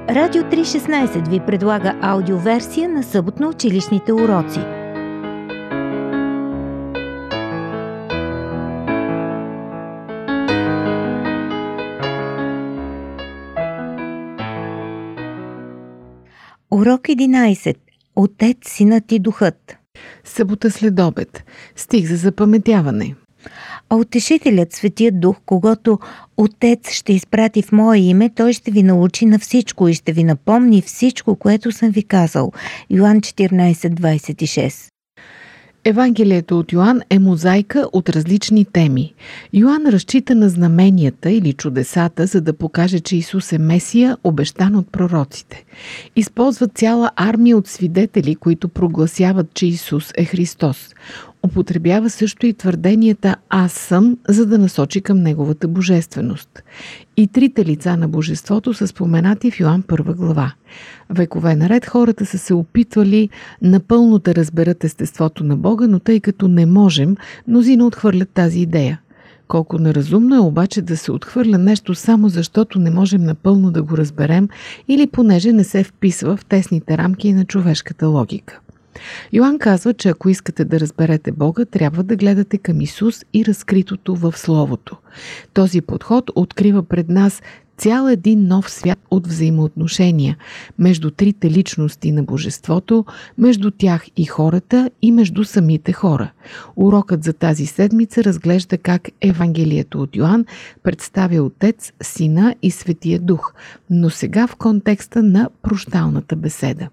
Радио 316 ви предлага аудиоверсия на съботно-училищните уроци. Урок 11. Отец, Синът и Духът. Събота след обед. Стих за запаметяване. А Утешителят, Светият Дух, когато Отец ще изпрати в Мое име, Той ще ви научи на всичко и ще ви напомни всичко, което съм ви казал. Йоан 14:26. Евангелието от Йоан е мозайка от различни теми. Йоан разчита на знаменията или чудесата, за да покаже, че Исус е Месия, обещан от пророците. Използва цяла армия от свидетели, които прогласяват, че Исус е Христос. Употребява също и твърденията «Аз съм», за да насочи към Неговата божественост. И трите лица на божеството са споменати в Йоан 1 глава. Векове наред хората са се опитвали напълно да разберат естеството на Бога, но тъй като не можем, мнозина отхвърлят тази идея. Колко неразумно е обаче да се отхвърля нещо само защото не можем напълно да го разберем или понеже не се вписва в тесните рамки на човешката логика. Йоан казва, че ако искате да разберете Бога, трябва да гледате към Исус и разкритото в Словото. Този подход открива пред нас цял един нов свят от взаимоотношения между трите личности на Божеството, между тях и хората и между самите хора. Урокът за тази седмица разглежда как Евангелието от Йоан представя Отец, Сина и Светия Дух, но сега в контекста на прощалната беседа.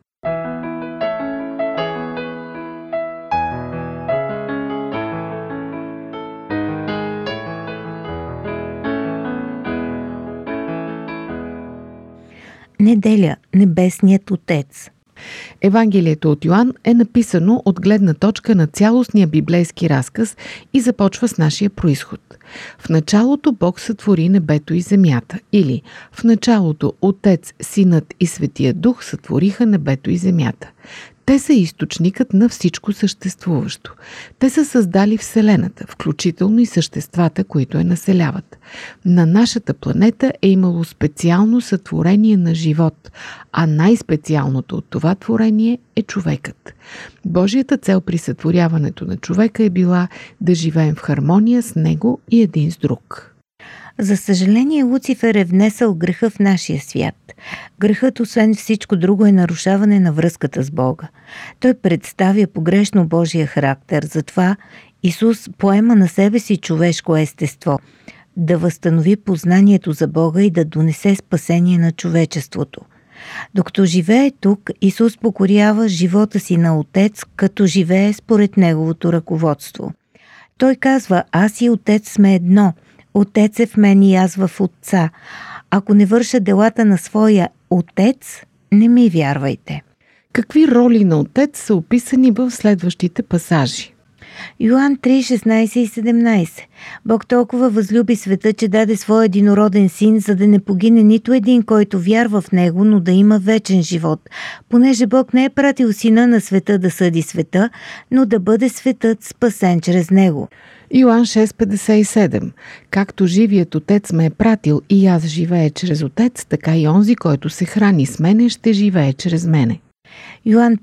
Неделя. Небесният Отец. Евангелието от Йоан е написано от гледна точка на цялостния библейски разказ и започва с нашия произход. В началото Бог сътвори небето и земята, или в началото Отец, Синът и Светия Дух сътвориха небето и земята. Те са източникът на всичко съществуващо. Те са създали Вселената, включително и съществата, които я населяват. На нашата планета е имало специално сътворение на живот, а най-специалното от това творение е човекът. Божията цел при сътворяването на човека е била да живеем в хармония с него и един с друг. За съжаление, Луцифер е внесъл греха в нашия свят. Грехът, освен всичко друго, е нарушаване на връзката с Бога. Той представя погрешно Божия характер, затова Исус поема на себе си човешко естество, да възстанови познанието за Бога и да донесе спасение на човечеството. Докато живее тук, Исус покорява живота си на Отец, като живее според Неговото ръководство. Той казва: «Аз и Отец сме едно. Отец е в мен и аз в Отца. Ако не върша делата на своя Отец, не ми вярвайте». Какви роли на Отец са описани в следващите пасажи? Йоан 3:16 и 17. Бог толкова възлюби света, че даде своя единороден син, за да не погине нито един, който вярва в него, но да има вечен живот. Понеже Бог не е пратил сина на света да съди света, но да бъде светът спасен чрез него. Йоан 6:57. Както живият Отец ме е пратил и аз живея чрез Отец, така и онзи, който се храни с мене, ще живее чрез мене. Йоан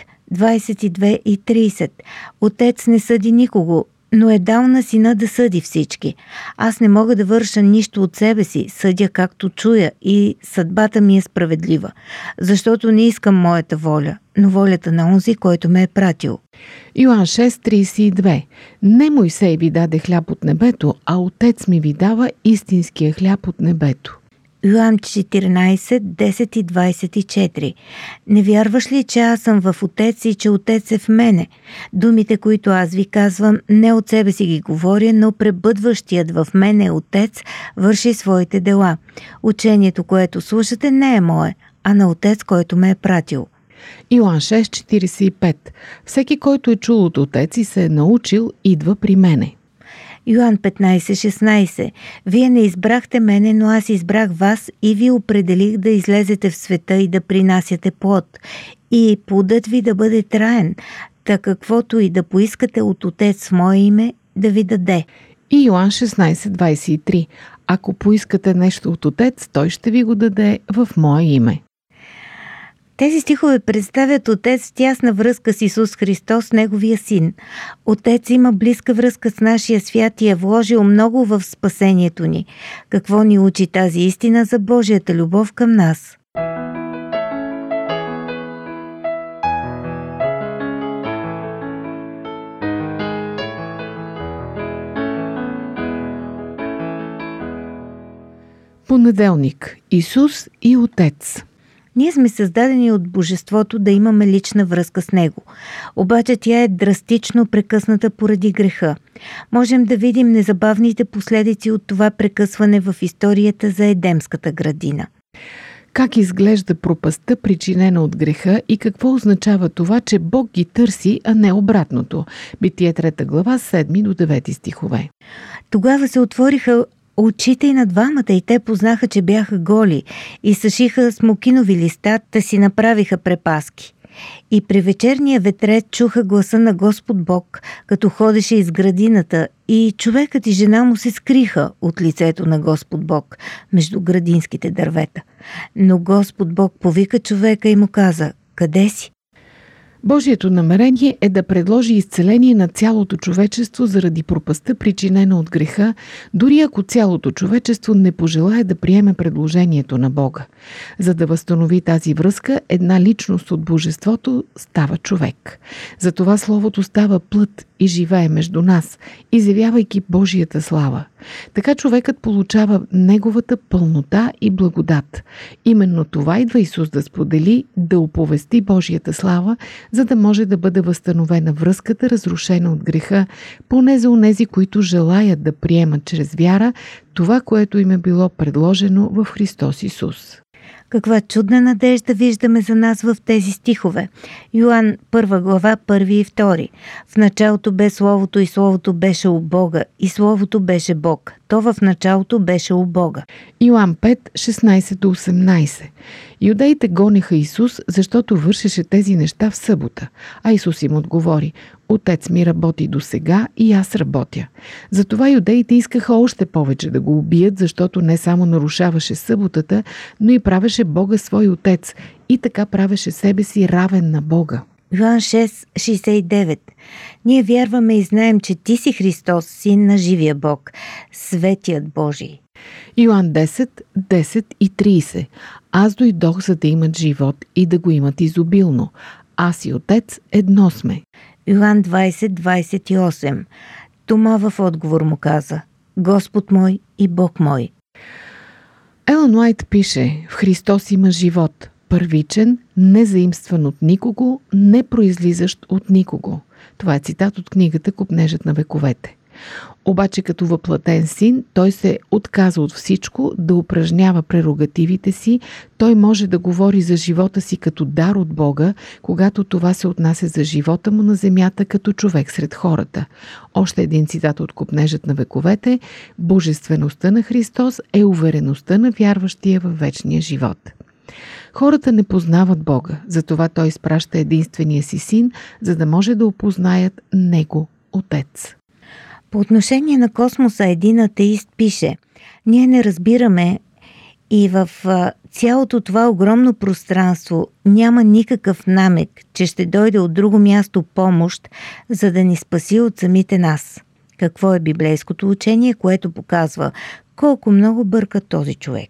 5:22 и 30. Отец не съди никого, но е дал на сина да съди всички. Аз не мога да върша нищо от себе си, съдя както чуя и съдбата ми е справедлива, защото не искам моята воля, но волята на онзи, който ме е пратил. Йоан 6:32. Не Мойсей ви даде хляб от небето, а Отец ми ви дава истинския хляб от небето. Йоан 14:10 и 24. Не вярваш ли, че аз съм в Отец и че Отец е в мене? Думите, които аз ви казвам, не от себе си ги говоря, но пребъдващият в мене Отец върши своите дела. Учението, което слушате, не е мое, а на Отец, който ме е пратил. Йоан 6:45. Всеки, който е чул от Отец и се е научил, идва при мене. Йоан 15:16. Вие не избрахте мене, но аз избрах вас и ви определих да излезете в света и да принасяте плод. И плодът ви да бъде траен, та каквото и да поискате от Отец в мое име, да ви даде. И Йоан 16:23. Ако поискате нещо от Отец, Той ще ви го даде в мое име. Тези стихове представят Отец в тясна връзка с Исус Христос, Неговия Син. Отец има близка връзка с нашия свят и е вложил много в спасението ни. Какво ни учи тази истина за Божията любов към нас? Понеделник. Исус и Отец. Ние сме създадени от Божеството да имаме лична връзка с Него. Обаче тя е драстично прекъсната поради греха. Можем да видим незабавните последици от това прекъсване в историята за Едемската градина. Как изглежда пропастта, причинена от греха, и какво означава това, че Бог ги търси, а не обратното? Битие 3 глава, 7 до 9 стихове. Тогава се отвориха очите и на двамата и те познаха, че бяха голи и съшиха смокинови листа, та си направиха препаски. И при вечерния ветрец чуха гласа на Господ Бог, като ходеше из градината, и човекът и жена му се скриха от лицето на Господ Бог между градинските дървета. Но Господ Бог повика човека и му каза: „Къде си?“ Божието намерение е да предложи изцеление на цялото човечество заради пропастта, причинена от греха, дори ако цялото човечество не пожелае да приеме предложението на Бога. За да възстанови тази връзка, една личност от Божеството става човек. Затова Словото става плът и живее между нас, изявявайки Божията слава. Така човекът получава неговата пълнота и благодат. Именно това идва Исус да сподели, да оповести Божията слава, за да може да бъде възстановена връзката, разрушена от греха, поне за онези, които желаят да приемат чрез вяра това, което им е било предложено в Христос Исус. Каква чудна надежда виждаме за нас в тези стихове. Йоан 1 глава 1 и 2. В началото бе Словото и Словото беше у Бога и Словото беше Бог. То в началото беше у Бога. Йоан 5, 16 до 18. Юдеите гонеха Исус, защото вършеше тези неща в събота. А Исус им отговори: „Отец ми работи досега и аз работя“. Затова юдеите искаха още повече да го убият, защото не само нарушаваше съботата, но и правеше Бога свой отец и така правеше себе си равен на Бога. Йоан 6, 69. Ние вярваме и знаем, че Ти си Христос, Син на живия Бог, Светият Божий. Йоан 10, 10 и 30. Аз дойдох, за да имат живот и да го имат изобилно. Аз и Отец едно сме. Йоан 20, 28. Тома в отговор му каза: „Господ мой и Бог мой“. Елън Уайт пише: „В Христос има живот, първичен, незаимстван от никого, не произлизащ от никого“. Това е цитат от книгата „Копнежът на вековете“. Обаче като въплатен син, той се отказа от всичко да упражнява прерогативите си. Той може да говори за живота си като дар от Бога, когато това се отнася за живота му на земята като човек сред хората. Още един цитат от Копнежът на вековете: „Божествеността на Христос е увереността на вярващия във вечния живот“. Хората не познават Бога, затова Той изпраща единствения си син, за да може да опознаят Него, Отец. По отношение на космоса един атеист пише: „Ние не разбираме и в цялото това огромно пространство няма никакъв намек, че ще дойде от друго място помощ, за да ни спаси от самите нас“. Какво е библейското учение, което показва колко много бърка този човек?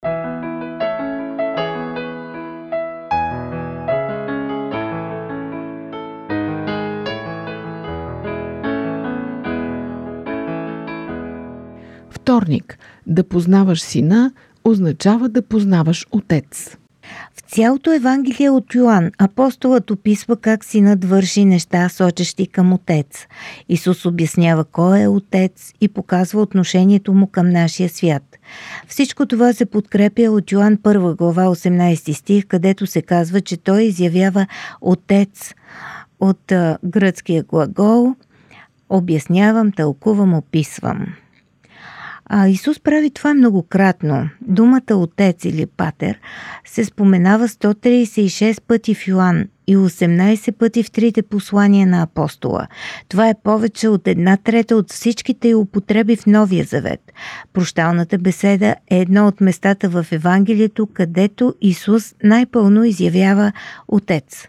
Вторник. Да познаваш Сина означава да познаваш Отец. В цялото Евангелие от Йоан апостолът описва как Синът върши неща, сочещи към Отец. Исус обяснява кой е Отец и показва отношението му към нашия свят. Всичко това се подкрепя от Йоан 1 глава 18 стих, където се казва, че той изявява Отец от гръцкия глагол обяснявам, тълкувам, описвам. Исус прави това многократно. Думата Отец или Патер се споменава 136 пъти в Йоан и 18 пъти в 3 послания на апостола. Това е повече от 1/3 от всичките й употреби в Новия завет. Прощалната беседа е едно от местата в Евангелието, където Исус най-пълно изявява Отец.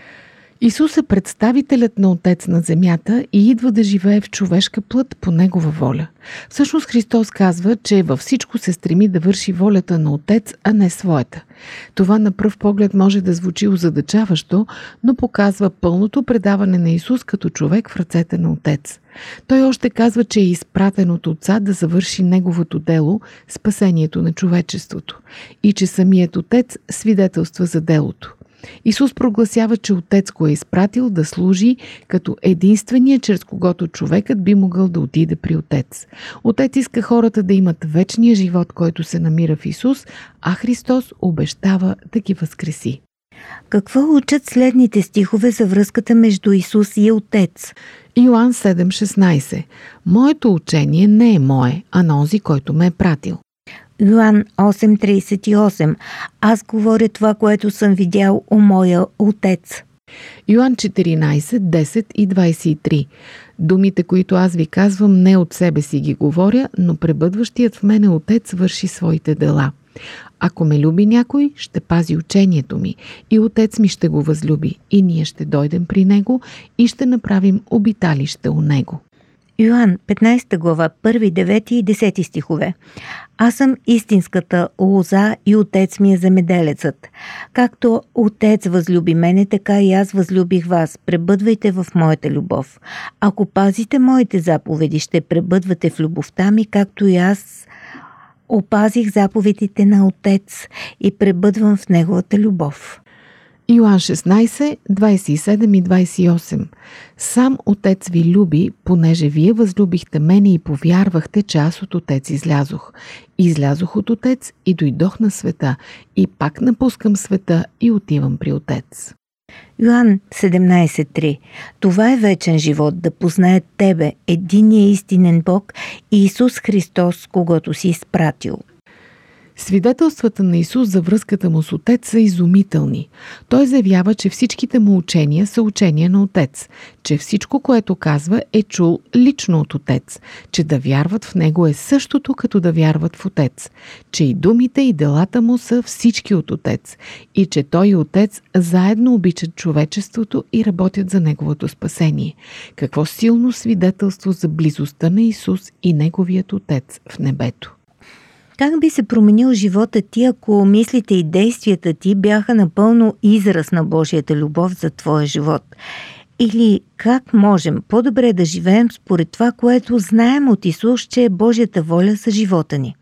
Исус е представителят на Отец на земята и идва да живее в човешка плът по Негова воля. Всъщност Христос казва, че във всичко се стреми да върши волята на Отец, а не своята. Това на пръв поглед може да звучи озадачаващо, но показва пълното предаване на Исус като човек в ръцете на Отец. Той още казва, че е изпратен от Отца да завърши Неговото дело, спасението на човечеството, и че самият Отец свидетелства за делото. Исус прогласява, че Отец го е изпратил да служи като единствения, чрез когото човекът би могъл да отиде при Отец. Отец иска хората да имат вечния живот, който се намира в Исус, а Христос обещава да ги възкреси. Какво учат следните стихове за връзката между Исус и Отец? Йоан 7,16. Моето учение не е мое, а на онзи, който ме е пратил. Йоан 8:38. Аз говоря това, което съм видял у моя Отец. Йоан 14:10 и 23. Думите, които аз ви казвам, не от себе си ги говоря, но пребъдващият в мене Отец върши своите дела. Ако ме люби някой, ще пази учението ми, и Отец ми ще го възлюби, и ние ще дойдем при него и ще направим обиталище у него. Йоан 15 глава, 1, 9 и 10 стихове. Аз съм истинската лоза и Отец ми е земеделецът. Както Отец възлюби мене, така и аз възлюбих вас. Пребъдвайте в моята любов. Ако пазите моите заповеди, ще пребъдвате в любовта ми, както и аз опазих заповедите на Отец и пребъдвам в неговата любов. Йоан 16, 27 и 28. Сам Отец ви люби, понеже вие възлюбихте мене и повярвахте, че аз от Отец излязох. Излязох от Отец и дойдох на света, и пак напускам света и отивам при Отец. Йоан 17:3. Това е вечен живот, да познаят Тебе, единия истинен Бог и Исус Христос, когото си изпратил. Свидетелствата на Исус за връзката му с Отец са изумителни. Той заявява, че всичките му учения са учения на Отец, че всичко, което казва, е чул лично от Отец, че да вярват в него е същото, като да вярват в Отец, че и думите и делата му са всички от Отец и че той и Отец заедно обичат човечеството и работят за неговото спасение. Какво силно свидетелство за близостта на Исус и неговият Отец в небето. Как би се променил живота ти, ако мислите и действията ти бяха напълно израз на Божията любов за твоя живот? Или как можем по-добре да живеем според това, което знаем от Исус, че е Божията воля за живота ни?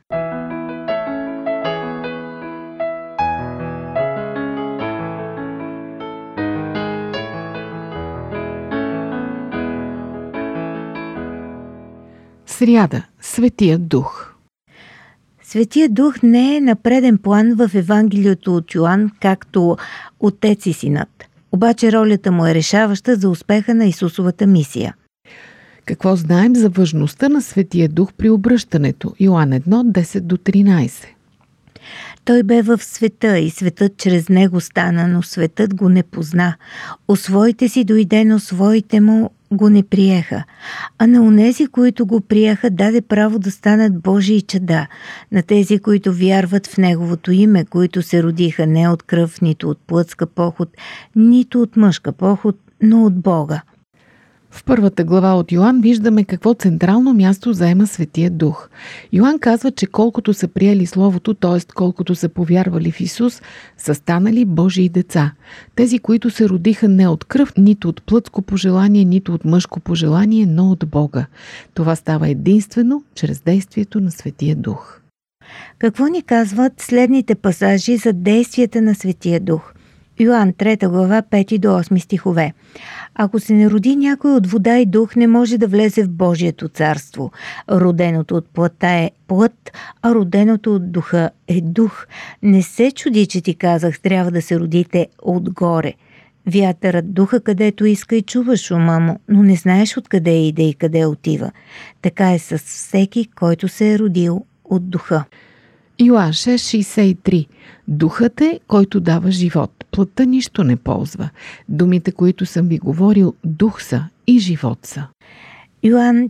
Сряда. Светият Дух. Светият Дух не е на преден план в Евангелието от Йоан, както Отец и Синът. Обаче ролята му е решаваща за успеха на Исусовата мисия. Какво знаем за важността на Светия Дух при обръщането? Йоан 1, 10-13. Той бе в света и светът чрез него стана, но светът го не позна. У своите си дойде, но своите му го не приеха. А на онези, които го приеха, даде право да станат Божии чада, на тези, които вярват в Неговото име, които се родиха не от кръв, нито от плътска поход, нито от мъжка поход, но от Бога. В първата глава от Йоан виждаме какво централно място заема Светия Дух. Йоан казва, че колкото са приели Словото, т.е. колкото са повярвали в Исус, са станали Божии деца. Тези, които се родиха не от кръв, нито от плътско пожелание, нито от мъжко пожелание, но от Бога. Това става единствено чрез действието на Светия Дух. Какво ни казват следните пасажи за действията на Светия Дух? Йоан 3 глава 5-8 стихове. Ако се не роди някой от вода и дух, не може да влезе в Божието царство. Роденото от плътта е плът, а роденото от духа е дух. Не се чуди, че ти казах, трябва да се родите отгоре. Вятърът духа където иска и чуваш шума му, но не знаеш откъде иде и къде отива. Така е с всеки, който се е родил от духа. Йоан 6,63. Духът е, който дава живот. Плътта нищо не ползва. Думите, които съм ви говорил, дух са и живот са. Йоан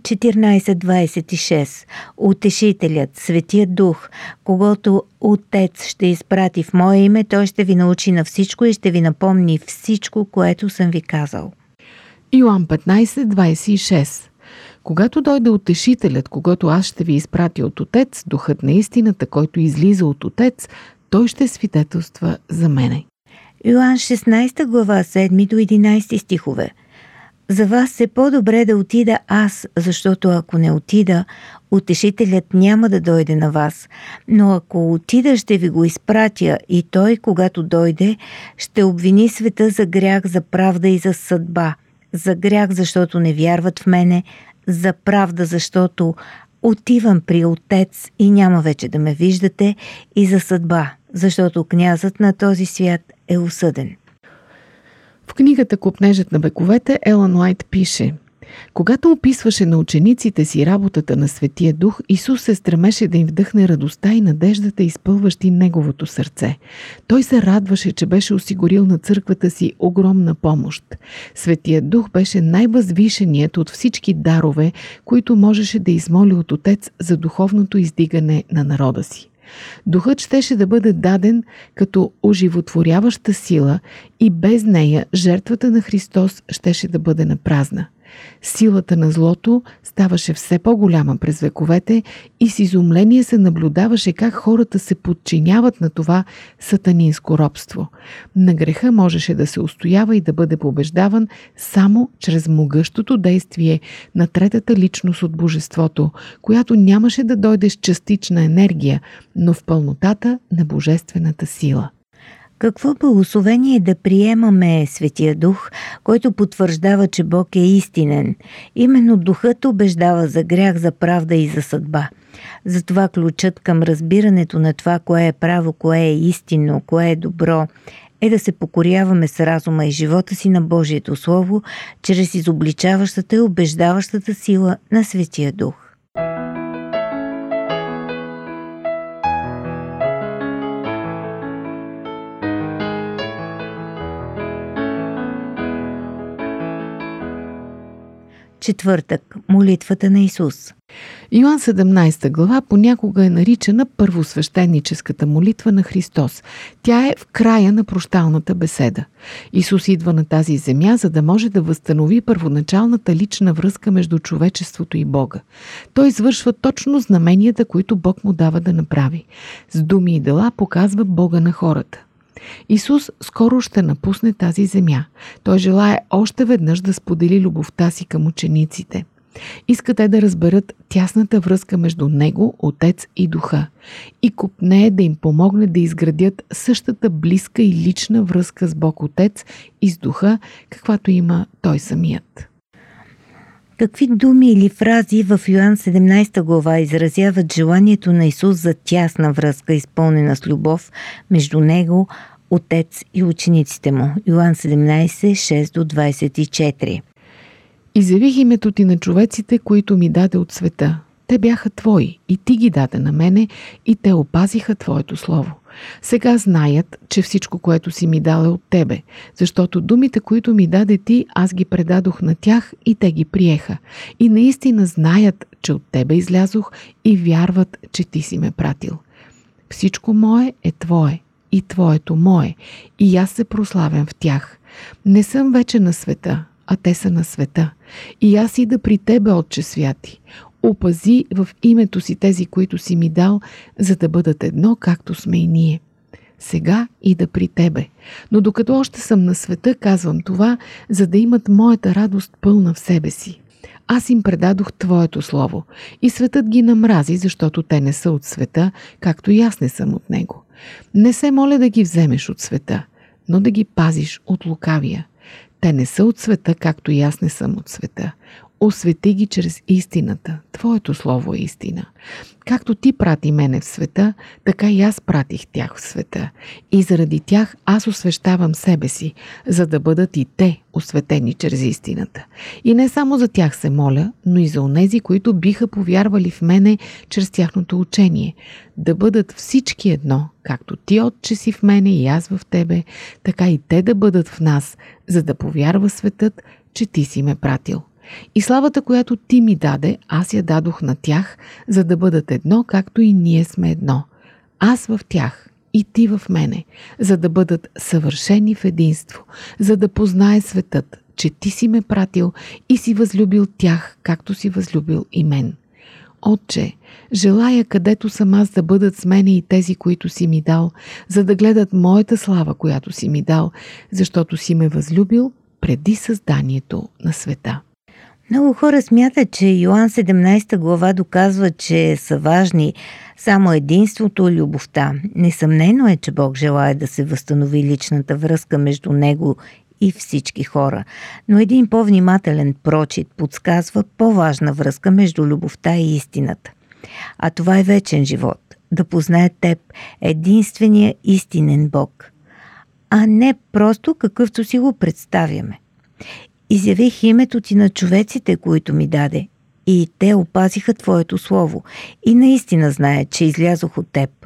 14:26. Утешителят, Светият Дух, когото Отец ще изпрати в Мое име, той ще ви научи на всичко и ще ви напомни всичко, което съм ви казал. Йоан 15:26. Когато дойде Утешителят, когато аз ще ви изпратя от Отец, Духът на истината, който излиза от Отец, той ще свидетелства за мене. Йоан 16 глава 7 до 11 стихове. За вас е по-добре да отида аз, защото ако не отида, Утешителят няма да дойде на вас. Но ако отида, ще ви го изпратя и той, когато дойде, ще обвини света за грях, за правда и за съдба. За грях, защото не вярват в мене, за правда, защото отивам при Отец и няма вече да ме виждате, и за съдба, защото князът на този свят е осъден. В книгата «Копнежът на вековете» Елън Уайт пише: когато описваше на учениците си работата на Светия Дух, Исус се стремеше да им вдъхне радостта и надеждата, изпълващи неговото сърце. Той се радваше, че беше осигурил на църквата си огромна помощ. Светият Дух беше най-възвишеният от всички дарове, които можеше да измоли от Отец за духовното издигане на народа си. Духът щеше да бъде даден като оживотворяваща сила и без нея жертвата на Христос щеше да бъде напразна. Силата на злото ставаше все по-голяма през вековете и с изумление се наблюдаваше как хората се подчиняват на това сатанинско робство. На греха можеше да се устоява и да бъде побеждаван само чрез могъщото действие на третата личност от Божеството, която нямаше да дойде с частична енергия, но в пълнотата на божествената сила. Какво благословение да приемаме Светия Дух, който потвърждава, че Бог е истинен. Именно Духът убеждава за грях, за правда и за съдба. Затова ключът към разбирането на това, кое е право, кое е истинно, кое е добро, е да се покоряваме с разума и живота си на Божието Слово, чрез изобличаващата и убеждаващата сила на Светия Дух. Четвъртък. Молитвата на Исус. Йоан 17 глава понякога е наричана първосвещеническата молитва на Христос. Тя е в края на прощалната беседа. Исус идва на тази земя, за да може да възстанови първоначалната лична връзка между човечеството и Бога. Той извършва точно знаменията, които Бог му дава да направи. С думи и дела показва Бога на хората. Исус скоро ще напусне тази земя. Той желае още веднъж да сподели любовта си към учениците. Иска те да разберат тясната връзка между Него, Отец и Духа. И копнее да им помогне да изградят същата близка и лична връзка с Бог Отец и с Духа, каквато има Той самият. Какви думи или фрази в Йоан 17 глава изразяват желанието на Исус за тясна връзка, изпълнена с любов между Него, Отец и учениците му? Йоан 17, 6-24. Изявих името ти на човеците, които ми даде от света. Те бяха твои и ти ги даде на мене и те опазиха твоето слово. Сега знаят, че всичко, което си ми дал е от тебе, защото думите, които ми даде ти, аз ги предадох на тях и те ги приеха. И наистина знаят, че от тебе излязох и вярват, че ти си ме пратил. Всичко мое е твое и твоето мое, и аз се прославям в тях. Не съм вече на света, а те са на света. И аз ида при тебе, Отче святи. Опази в името си тези, които си ми дал, за да бъдат едно, както сме и ние. Сега ида при тебе. Но докато още съм на света, казвам това, за да имат моята радост пълна в себе си. Аз им предадох твоето слово и светът ги намрази, защото те не са от света, както и аз не съм от него. Не се моля да ги вземеш от света, но да ги пазиш от лукавия. Те не са от света, както и аз не съм от света. Освети ги чрез истината. Твоето слово е истина. Както ти прати мене в света, така и аз пратих тях в света. И заради тях аз освещавам себе си, за да бъдат и те осветени чрез истината. И не само за тях се моля, но и за онези, които биха повярвали в мене чрез тяхното учение. Да бъдат всички едно, както ти, Отче, си в мене и аз в тебе, така и те да бъдат в нас, за да повярва светът, че ти си ме пратил. И славата, която ти ми даде, аз я дадох на тях, за да бъдат едно, както и ние сме едно. Аз в тях и ти в мене, за да бъдат съвършени в единство, за да познае светът, че ти си ме пратил и си възлюбил тях, както си възлюбил и мен. Отче, желая където съм аз да бъдат с мене и тези, които си ми дал, за да гледат моята слава, която си ми дал, защото си ме възлюбил преди създанието на света. Много хора смятат, че Йоан 17 глава доказва, че са важни само единството и любовта. Несъмнено е, че Бог желае да се възстанови личната връзка между Него и всички хора. Но един по-внимателен прочит подсказва по-важна връзка между любовта и истината. А това е вечен живот. Да познае Теб, единствения истинен Бог. А не просто какъвто си го представяме. Изявих името ти на човеците, които ми даде, и те опазиха Твоето слово, и наистина знаят, че излязох от Теб.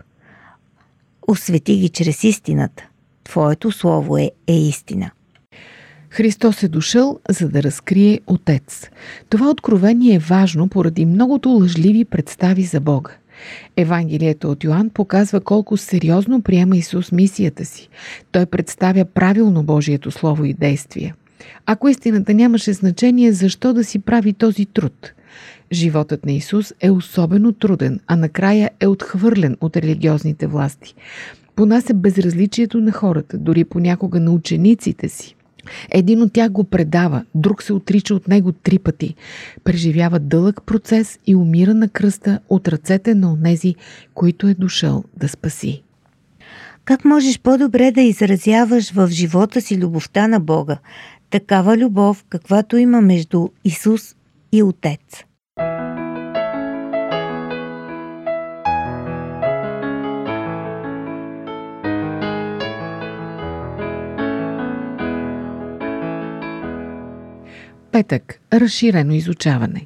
Освети ги чрез истината. Твоето слово е истина. Христос е дошъл, за да разкрие Отец. Това откровение е важно поради многото лъжливи представи за Бога. Евангелието от Йоан показва колко сериозно приема Исус мисията си. Той представя правилно Божието слово и действие. Ако истината нямаше значение, защо да си прави този труд? Животът на Исус е особено труден, а накрая е отхвърлен от религиозните власти. Понася безразличието на хората, дори понякога на учениците си. Един от тях го предава, друг се отрича от него 3 пъти. Преживява дълъг процес и умира на кръста от ръцете на онези, които е дошъл да спаси. Как можеш по-добре да изразяваш в живота си любовта на Бога? Такава любов, каквато има между Исус и Отец. Петък. Разширено изучаване.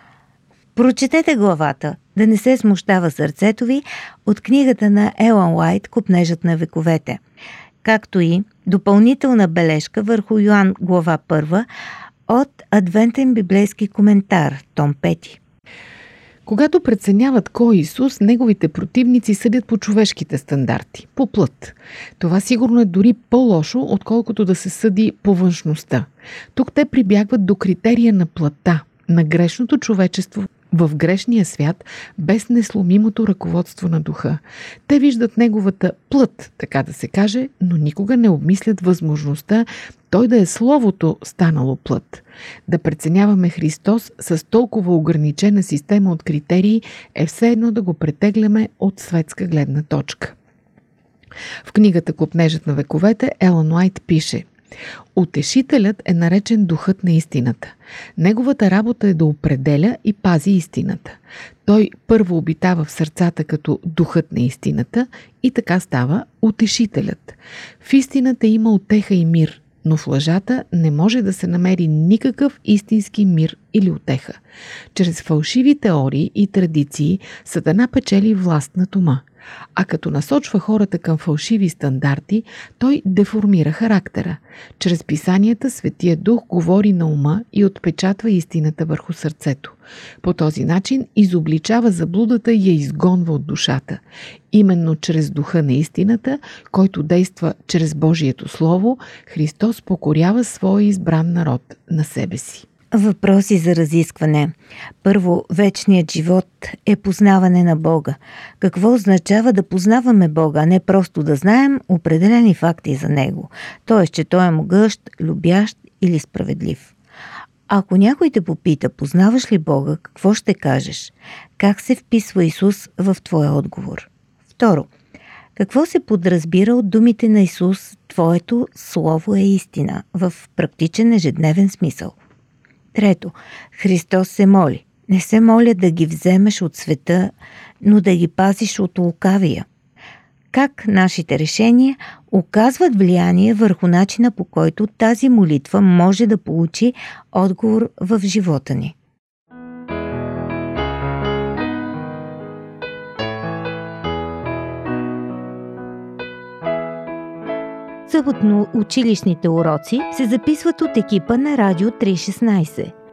Прочетете главата "Да не се смущава сърцето ви" от книгата на Елън Уайт "Копнежът на вековете", както и допълнителна бележка върху Йоан глава 1 от Адвентен библейски коментар, том 5. Когато преценяват кой е Исус, неговите противници съдят по човешките стандарти, по плът. Това сигурно е дори по-лошо, отколкото да се съди по външността. Тук те прибягват до критерия на плътта, на грешното човечество в грешния свят, без несломимото ръководство на духа. Те виждат неговата плът, така да се каже, но никога не обмислят възможността той да е словото станало плът. Да преценяваме Христос с толкова ограничена система от критерии е все едно да го претегляме от светска гледна точка. В книгата "Копнежът на вековете" Елън Уайт пише: Утешителят е наречен духът на истината. Неговата работа е да определя и пази истината. Той първо обитава в сърцата като духът на истината и така става утешителят. В истината има утеха и мир, но в лъжата не може да се намери никакъв истински мир или утеха. Чрез фалшиви теории и традиции Сатана печели власт над ума. А като насочва хората към фалшиви стандарти, той деформира характера. Чрез писанията Светия Дух говори на ума и отпечатва истината върху сърцето. По този начин изобличава заблудата и я изгонва от душата. Именно чрез духа на истината, който действа чрез Божието Слово, Христос покорява своя избран народ на себе си. Въпроси за разискване. Първо, вечният живот е познаване на Бога. Какво означава да познаваме Бога, а не просто да знаем определени факти за Него? Т.е. че Той е могъщ, любящ или справедлив. Ако някой те попита, познаваш ли Бога, какво ще кажеш? Как се вписва Исус в твоя отговор? Второ, какво се подразбира от думите на Исус: Твоето слово е истина, в практичен ежедневен смисъл? Трето, Христос се моли. Не се моля да ги вземеш от света, но да ги пазиш от лукавия. Как нашите решения оказват влияние върху начина, по който тази молитва може да получи отговор в живота ни. Съботно училищните уроци се записват от екипа на Радио 316.